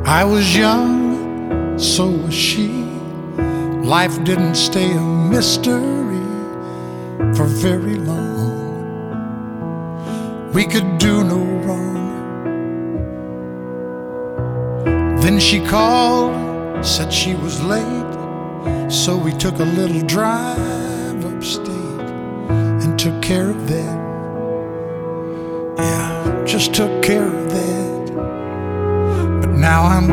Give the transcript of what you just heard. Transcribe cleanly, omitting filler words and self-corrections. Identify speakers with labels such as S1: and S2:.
S1: I was young, so was she. Life didn't stay a mystery for very long. We could do no wrong. Then she called, said she was late, so we took a little drive upstate and took care of that. Yeah, just took care of that. But now I'm